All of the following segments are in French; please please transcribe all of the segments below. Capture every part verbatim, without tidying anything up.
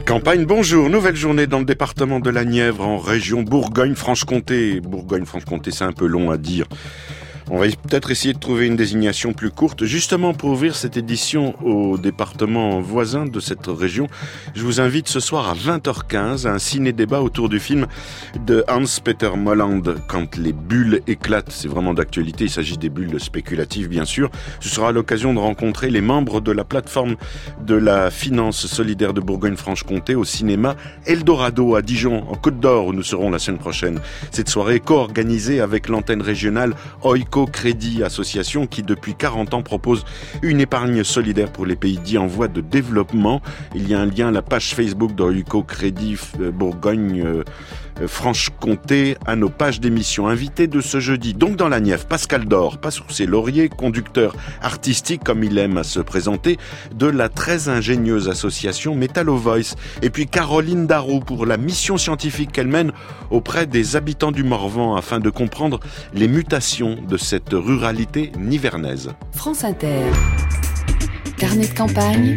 Carnet de campagne, bonjour. Nouvelle journée dans le département de la Nièvre, en région Bourgogne-Franche-Comté. Bourgogne-Franche-Comté, c'est un peu long à dire. On va peut-être essayer de trouver une désignation plus courte. Justement, pour ouvrir cette édition au département voisin de cette région, je vous invite ce soir à vingt heures quinze à un ciné-débat autour du film de Hans-Peter Molland, Quand les bulles éclatent. C'est vraiment d'actualité, il s'agit des bulles spéculatives, bien sûr. Ce sera l'occasion de rencontrer les membres de la plateforme de la finance solidaire de Bourgogne-Franche-Comté au cinéma Eldorado à Dijon, en Côte d'Or, où nous serons la semaine prochaine. Cette soirée est co-organisée avec l'antenne régionale Oiko Crédit Association qui depuis quarante ans propose une épargne solidaire pour les pays dits en voie de développement. Il y a un lien à la page Facebook d'Oiko Crédit Bourgogne euh, Franche-Comté à nos pages d'émission. Invité de ce jeudi, donc dans la Nièvre, Pascal Dor, pas sur ses lauriers, conducteur artistique comme il aime à se présenter, de la très ingénieuse association Metallo Voice. Et puis Caroline Darroux pour la mission scientifique qu'elle mène auprès des habitants du Morvan afin de comprendre les mutations de cette ruralité nivernaise. France Inter. Carnet de campagne.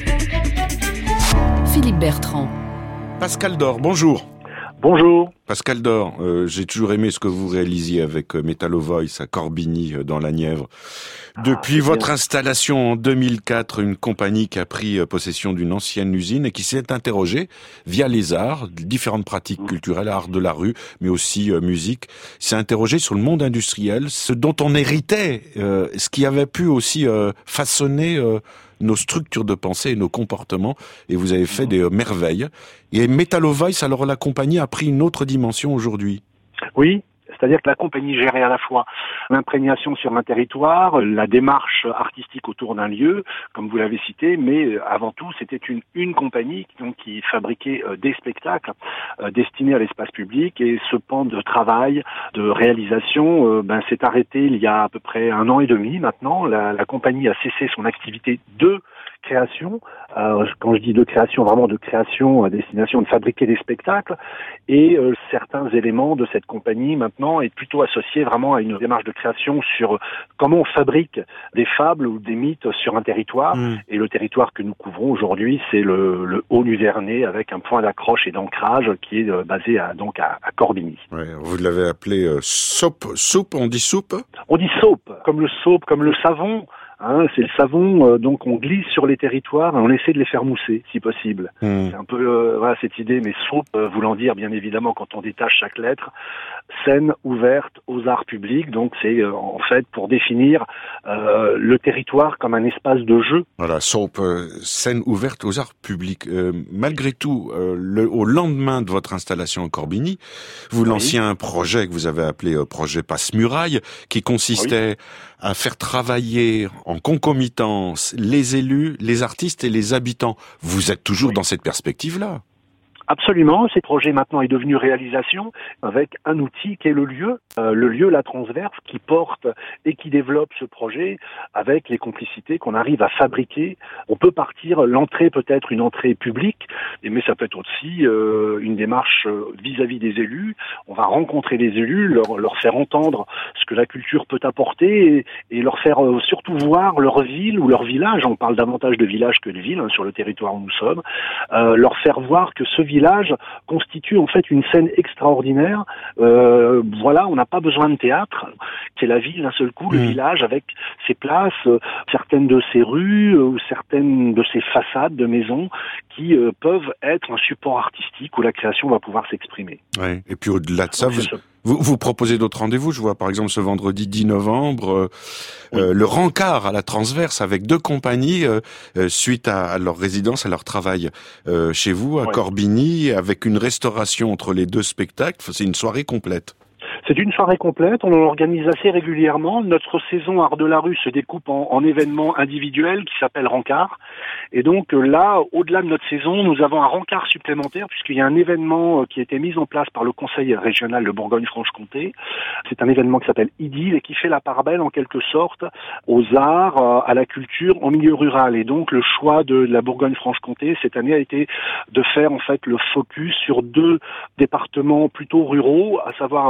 Philippe Bertrand. Pascal Dor, bonjour. Bonjour. Pascal Dor, euh, j'ai toujours aimé ce que vous réalisiez avec euh, Metallo Voice à Corbigny, euh, dans la Nièvre. Depuis ah, votre bien. installation en deux mille quatre, une compagnie qui a pris euh, possession d'une ancienne usine et qui s'est interrogée via les arts, différentes pratiques mmh. culturelles, art de la rue, mais aussi euh, musique, s'est interrogée sur le monde industriel, ce dont on héritait, euh, ce qui avait pu aussi euh, façonner euh, nos structures de pensée et nos comportements, et vous avez fait des euh, merveilles. Et Metallo Voice, alors la compagnie a pris une autre dimension aujourd'hui. Oui, c'est-à-dire que la compagnie gérait à la fois l'imprégnation sur un territoire, la démarche artistique autour d'un lieu, comme vous l'avez cité, mais avant tout, c'était une, une compagnie donc, qui fabriquait euh, des spectacles euh, destinés à l'espace public, et ce pan de travail, de réalisation, euh, ben, s'est arrêté il y a à peu près un an et demi maintenant. La, la compagnie a cessé son activité de création, euh, quand je dis de création, vraiment de création à destination de fabriquer des spectacles, et euh, certains éléments de cette compagnie maintenant est plutôt associé vraiment à une démarche de création sur comment on fabrique des fables ou des mythes sur un territoire, mmh. et le territoire que nous couvrons aujourd'hui, c'est le, le Haut-Nivernais avec un point d'accroche et d'ancrage qui est euh, basé à, donc à, à Corbigny. Ouais, vous l'avez appelé euh, soupe, soupe, on dit soupe ? On dit soupe, comme le soap, comme le savon. Hein, c'est le savon, euh, donc on glisse sur les territoires et on essaie de les faire mousser, si possible. Mmh. C'est un peu euh, voilà cette idée, mais soupe euh, voulant dire, bien évidemment, quand on détache chaque lettre, scène ouverte aux arts publics. Donc c'est euh, en fait pour définir euh, le territoire comme un espace de jeu. Voilà, soupe, euh, scène ouverte aux arts publics. Euh, malgré tout, euh, le, au lendemain de votre installation à Corbigny, vous oui. lanciez un projet que vous avez appelé euh, projet Passe-Muraille, qui consistait oui. à faire travailler en concomitance les élus, les artistes et les habitants. Vous êtes toujours oui. dans cette perspective-là ? Absolument, ce projet maintenant est devenu réalisation avec un outil qui est le lieu, euh, le lieu La Transverse qui porte et qui développe ce projet avec les complicités qu'on arrive à fabriquer. On peut partir, l'entrée peut être une entrée publique, mais ça peut être aussi euh, une démarche vis-à-vis des élus. On va rencontrer les élus, leur, leur faire entendre ce que la culture peut apporter et, et leur faire euh, surtout voir leur ville ou leur village. On parle davantage de village que de ville hein, sur le territoire où nous sommes. Euh, leur faire voir que ce village village constitue en fait une scène extraordinaire. Euh, voilà, on n'a pas besoin de théâtre. C'est la ville d'un seul coup, mmh. le village avec ses places, euh, certaines de ses rues euh, ou certaines de ses façades de maisons qui euh, peuvent être un support artistique où la création va pouvoir s'exprimer. Ouais. Et puis au-delà de ça, vous, vous, vous proposez d'autres rendez-vous. Je vois par exemple ce vendredi dix novembre euh, oui. euh, le rencard à la Transverse avec deux compagnies euh, euh, suite à, à leur résidence, à leur travail euh, chez vous à oui. Corbigny, avec une restauration entre les deux spectacles. C'est une soirée complète. C'est une soirée complète, on en organise assez régulièrement. Notre saison Art de la rue se découpe en, en événements individuels qui s'appellent rencarts. Et donc là, au-delà de notre saison, nous avons un rencard supplémentaire puisqu'il y a un événement qui a été mis en place par le Conseil régional de Bourgogne-Franche-Comté. C'est un événement qui s'appelle Idylle et qui fait la part belle en quelque sorte aux arts, à la culture en milieu rural. Et donc le choix de la Bourgogne-Franche-Comté cette année a été de faire en fait le focus sur deux départements plutôt ruraux, à savoir la Haute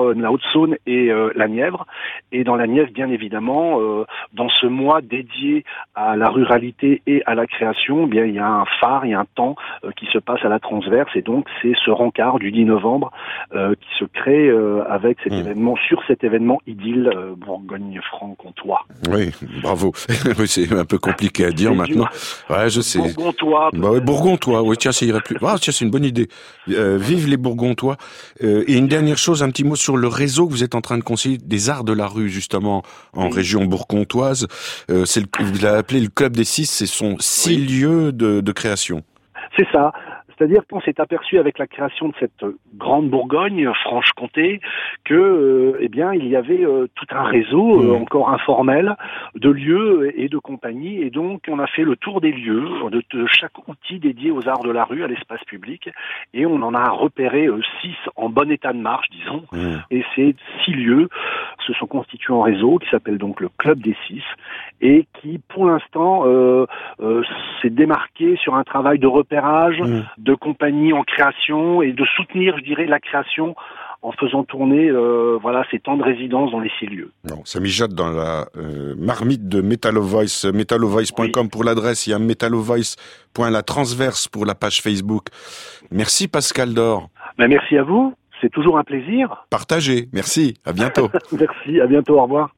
Saône et euh, la Nièvre. Et dans la Nièvre, bien évidemment, euh, dans ce mois dédié à la ruralité et à la création, eh bien il y a un phare, il y a un temps euh, qui se passe à la transverse, et donc c'est ce rencard du dix novembre euh, qui se crée euh, avec cet mmh. événement, sur cet événement idylle euh, Bourgogne-Franc-Comtois. Oui, bravo. C'est un peu compliqué à dire c'est maintenant. Dur. Ouais, je sais. Bourgontois. Bah oui, Bourgontois. Oui, tiens, ça irait plus. Ah, tiens, c'est une bonne idée. Euh, vive les Bourgontois. Euh, et une dernière chose, un petit mot sur le réseau que vous êtes en train de conseiller des arts de la rue, justement, en oui. région bourgontoise. Euh, c'est le, vous l'avez appelé le Club des Six. Ce sont six oui. lieux de, de création. C'est ça. C'est-à-dire qu'on s'est aperçu avec la création de cette grande Bourgogne, Franche-Comté, que, euh, eh bien, il y avait euh, tout un réseau euh, encore informel de lieux et de compagnies, et donc on a fait le tour des lieux, de, de chaque outil dédié aux arts de la rue, à l'espace public, et on en a repéré euh, six en bon état de marche, disons, mmh. et ces six lieux se sont constitués en réseau, qui s'appelle donc le Club des Six, et qui, pour l'instant, euh, euh, s'est démarqué sur un travail de repérage, mmh. de compagnie en création, et de soutenir, je dirais, la création en faisant tourner euh, voilà ces temps de résidence dans les six lieux. Non, ça mijote dans la euh, marmite de Metallo Voice, metallo voice point com oui. pour l'adresse, il y a metallo voice point la transverse pour la page Facebook. Merci Pascal Dor. Ben, merci à vous, c'est toujours un plaisir. Partagez, merci, à bientôt. Merci, à bientôt, au revoir.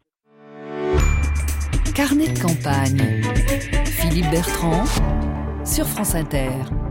Carnet de campagne, Philippe Bertrand, sur France Inter.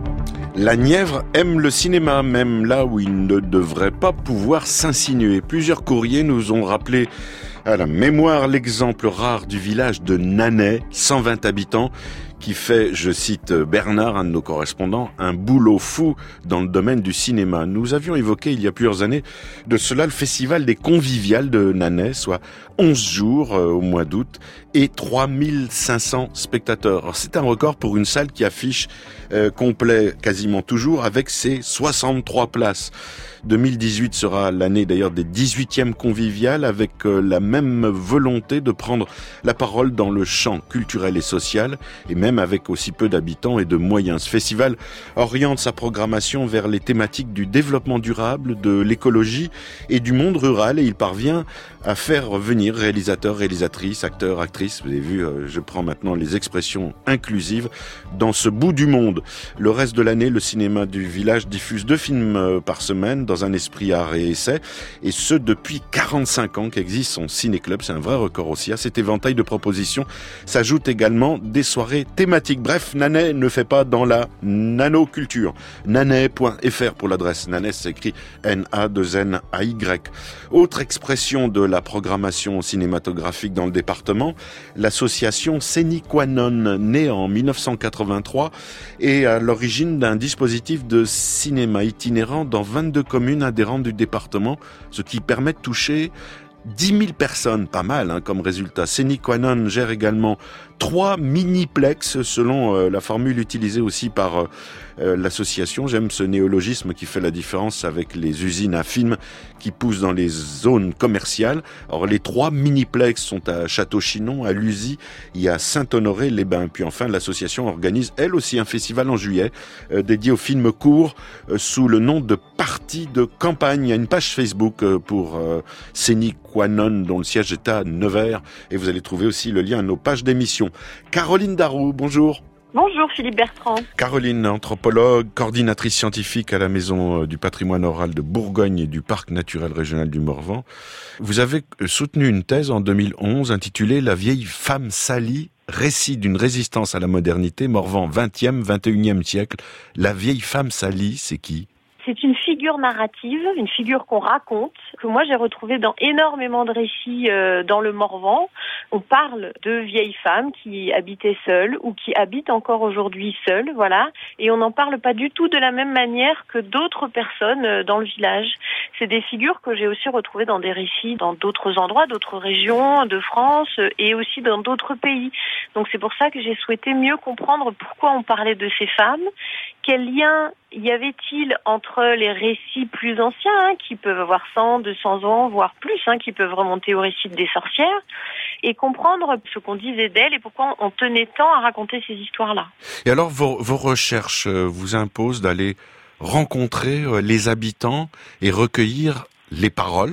La Nièvre aime le cinéma, même là où il ne devrait pas pouvoir s'insinuer. Plusieurs courriers nous ont rappelé à la mémoire l'exemple rare du village de Nanay, cent vingt habitants, qui fait, je cite Bernard, un de nos correspondants, un boulot fou dans le domaine du cinéma. Nous avions évoqué il y a plusieurs années de cela le festival des conviviales de Nanay, soit onze jours euh, au mois d'août et trois mille cinq cents spectateurs. Alors, c'est un record pour une salle qui affiche euh, complet quasiment toujours avec ses soixante-trois places. deux mille dix-huit sera l'année d'ailleurs des dix-huitièmes conviviales, avec euh, la même volonté de prendre la parole dans le champ culturel et social, et même avec aussi peu d'habitants et de moyens. Ce festival oriente sa programmation vers les thématiques du développement durable, de l'écologie et du monde rural, et il parvient à faire venir réalisateurs, réalisatrices, acteurs, actrices. Vous avez vu, euh, je prends maintenant les expressions inclusives dans ce bout du monde. Le reste de l'année, le cinéma du village diffuse deux films euh, par semaine dans un esprit art et essai, et ce depuis quarante-cinq ans qu'existe son ciné-club. C'est un vrai record aussi. À cet éventail de propositions s'ajoutent également des soirées thématiques. Bref, Nanay ne fait pas dans la nanoculture. nanay point f r pour l'adresse. Nanay s'écrit N A deux N A Y. Autre expression de la programmation cinématographique dans le département, l'association Séniquanon, née en mille neuf cent quatre-vingt-trois, est à l'origine d'un dispositif de cinéma itinérant dans vingt-deux communes adhérentes du département, ce qui permet de toucher dix mille personnes, pas mal hein, comme résultat. Séniquanon gère également trois mini-plex selon euh, la formule utilisée aussi par euh, euh, l'association. J'aime ce néologisme qui fait la différence avec les usines à films qui poussent dans les zones commerciales. Alors les trois mini-plex sont à Château-Chinon, à Luzy, il y a Saint-Honoré-les-Bains. Puis enfin, l'association organise elle aussi un festival en juillet euh, dédié aux films courts euh, sous le nom de Partie de campagne. Il y a une page Facebook euh, pour euh, Séniquanon dont le siège est à Nevers, et vous allez trouver aussi le lien à nos pages d'émission. Caroline Darroux, bonjour. Bonjour Philippe Bertrand. Caroline, anthropologue, coordinatrice scientifique à la Maison du patrimoine oral de Bourgogne et du Parc naturel régional du Morvan. Vous avez soutenu une thèse en deux mille onze intitulée « La vieille femme salie, récit d'une résistance à la modernité, Morvan vingtième, vingt et unième siècle ». La vieille femme salie, c'est qui ? C'est une figure narrative, une figure qu'on raconte, que moi j'ai retrouvée dans énormément de récits euh, dans le Morvan. On parle de vieilles femmes qui habitaient seules ou qui habitent encore aujourd'hui seules, voilà. Et on n'en parle pas du tout de la même manière que d'autres personnes euh, dans le village. C'est des figures que j'ai aussi retrouvées dans des récits dans d'autres endroits, d'autres régions de France euh, et aussi dans d'autres pays. Donc c'est pour ça que j'ai souhaité mieux comprendre pourquoi on parlait de ces femmes, quel lien y avait-il entre les récits plus anciens, hein, qui peuvent avoir cent, deux cents ans, voire plus, hein, qui peuvent remonter au récit des sorcières, et comprendre ce qu'on disait d'elles et pourquoi on tenait tant à raconter ces histoires-là. Et alors, vos, vos recherches vous imposent d'aller rencontrer les habitants et recueillir les paroles,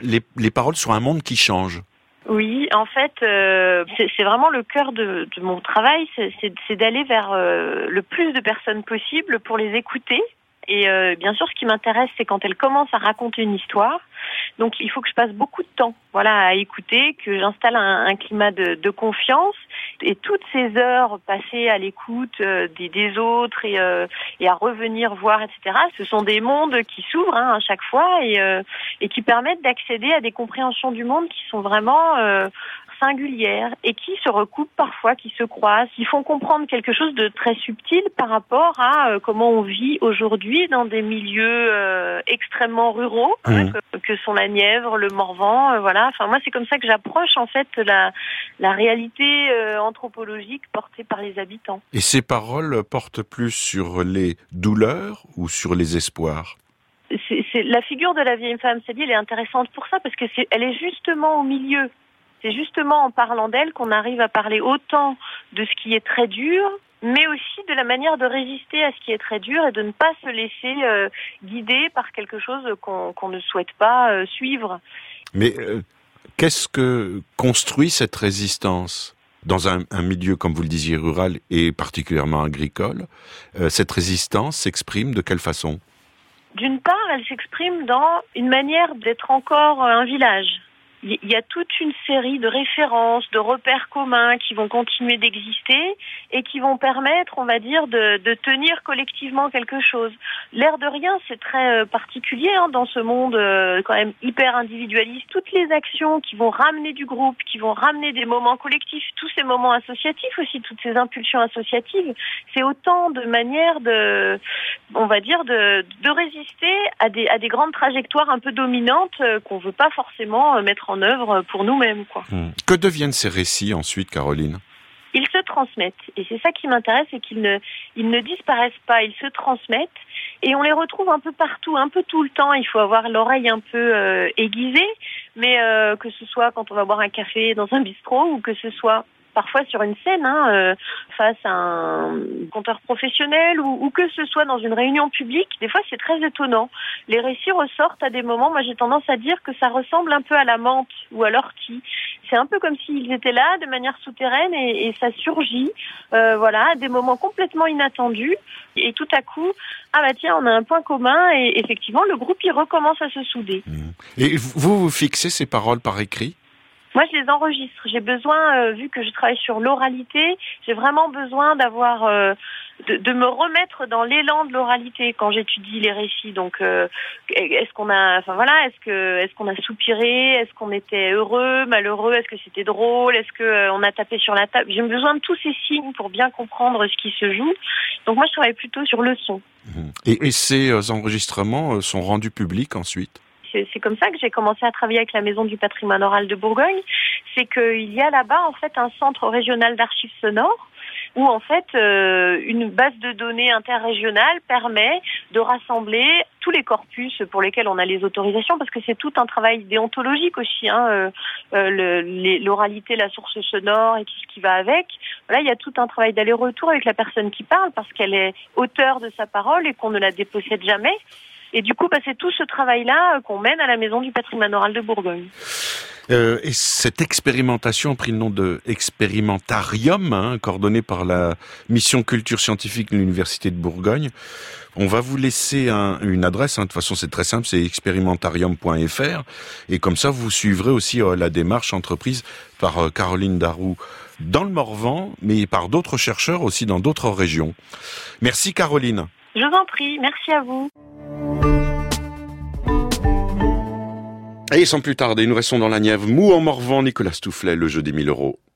les, les paroles sur un monde qui change. Oui, en fait, euh, c'est, c'est vraiment le cœur de, de mon travail, c'est, c'est, c'est d'aller vers euh, le plus de personnes possible pour les écouter. Et euh, bien sûr, ce qui m'intéresse, c'est quand elles commencent à raconter une histoire. Donc, il faut que je passe beaucoup de temps, voilà, à écouter, que j'installe un, un climat de, de confiance. Et toutes ces heures passées à l'écoute euh, des, des autres et, euh, et à revenir voir, et cetera, ce sont des mondes qui s'ouvrent hein, à chaque fois et, euh, et qui permettent d'accéder à des compréhensions du monde qui sont vraiment euh, singulières et qui se recoupent parfois, qui se croisent, qui font comprendre quelque chose de très subtil par rapport à euh, comment on vit aujourd'hui dans des milieux euh, extrêmement ruraux, mmh. hein, que, que sont la Nièvre, le Morvan, euh, voilà. Enfin, moi, c'est comme ça que j'approche en fait la, la réalité euh, anthropologique portée par les habitants. Et ces paroles portent plus sur les douleurs ou sur les espoirs? C'est, c'est, la figure de la vieille femme Sadie, elle est intéressante pour ça parce que c'est, elle est justement au milieu. C'est justement en parlant d'elle qu'on arrive à parler autant de ce qui est très dur, mais aussi de la manière de résister à ce qui est très dur et de ne pas se laisser euh, guider par quelque chose qu'on, qu'on ne souhaite pas euh, suivre. Mais euh, qu'est-ce que construit cette résistance dans un, un milieu, comme vous le disiez, rural et particulièrement agricole? euh, Cette résistance s'exprime de quelle façon? D'une part, elle s'exprime dans une manière d'être encore un village. Il y a toute une série de références, de repères communs qui vont continuer d'exister et qui vont permettre, on va dire, de, de tenir collectivement quelque chose. L'air de rien, c'est très particulier hein, dans ce monde euh, quand même hyper individualiste. Toutes les actions qui vont ramener du groupe, qui vont ramener des moments collectifs, tous ces moments associatifs aussi, toutes ces impulsions associatives, c'est autant de manières de, on va dire, de, de résister à des, à des grandes trajectoires un peu dominantes euh, qu'on veut pas forcément euh, mettre en en œuvre pour nous-mêmes, quoi. Mmh. Que deviennent ces récits ensuite, Caroline? Ils se transmettent. Et c'est ça qui m'intéresse, c'est qu'ils ne, ils ne disparaissent pas, ils se transmettent. Et on les retrouve un peu partout, un peu tout le temps. Il faut avoir l'oreille un peu euh, aiguisée, mais euh, que ce soit quand on va boire un café dans un bistrot ou que ce soit parfois sur une scène, hein, euh, face à un conteur professionnel ou, ou que ce soit dans une réunion publique, des fois c'est très étonnant. Les récits ressortent à des moments, moi j'ai tendance à dire que ça ressemble un peu à la menthe ou à l'ortie. C'est un peu comme s'ils étaient là de manière souterraine et, et ça surgit, euh, voilà, à des moments complètement inattendus. Et tout à coup, ah bah tiens, on a un point commun et effectivement le groupe il recommence à se souder. Et vous, vous fixez ces paroles par écrit ? Moi, je les enregistre. J'ai besoin, euh, vu que je travaille sur l'oralité, j'ai vraiment besoin d'avoir, euh, de, de me remettre dans l'élan de l'oralité quand j'étudie les récits. Donc, euh, est-ce qu'on a, enfin voilà, est-ce que, est-ce qu'on a soupiré, est-ce qu'on était heureux, malheureux, est-ce que c'était drôle, est-ce que euh, on a tapé sur la table. J'ai besoin de tous ces signes pour bien comprendre ce qui se joue. Donc, moi, je travaille plutôt sur le son. Et, et ces enregistrements sont rendus publics ensuite ? C'est comme ça que j'ai commencé à travailler avec la Maison du patrimoine oral de Bourgogne. C'est qu'il y a là-bas en fait un centre régional d'archives sonores où en fait euh, une base de données interrégionale permet de rassembler tous les corpus pour lesquels on a les autorisations, parce que c'est tout un travail déontologique aussi, hein, euh, euh, le, les, l'oralité, la source sonore et tout ce qui va avec. Voilà, il y a tout un travail d'aller-retour avec la personne qui parle parce qu'elle est auteure de sa parole et qu'on ne la dépossède jamais. Et du coup, bah, c'est tout ce travail-là qu'on mène à la Maison du patrimoine oral de Bourgogne. Euh, et cette expérimentation a pris le nom de Expérimentarium, hein, coordonné par la mission culture scientifique de l'Université de Bourgogne. On va vous laisser un, une adresse, hein, de toute façon c'est très simple, c'est expérimentarium point f r. Et comme ça, vous suivrez aussi euh, la démarche entreprise par euh, Caroline Darroux dans le Morvan, mais par d'autres chercheurs aussi dans d'autres régions. Merci Caroline. Je vous en prie, merci à vous. Et sans plus tarder, nous restons dans la Nièvre. Mou en Morvan, Nicolas Stoufflet, le jeu des mille euros.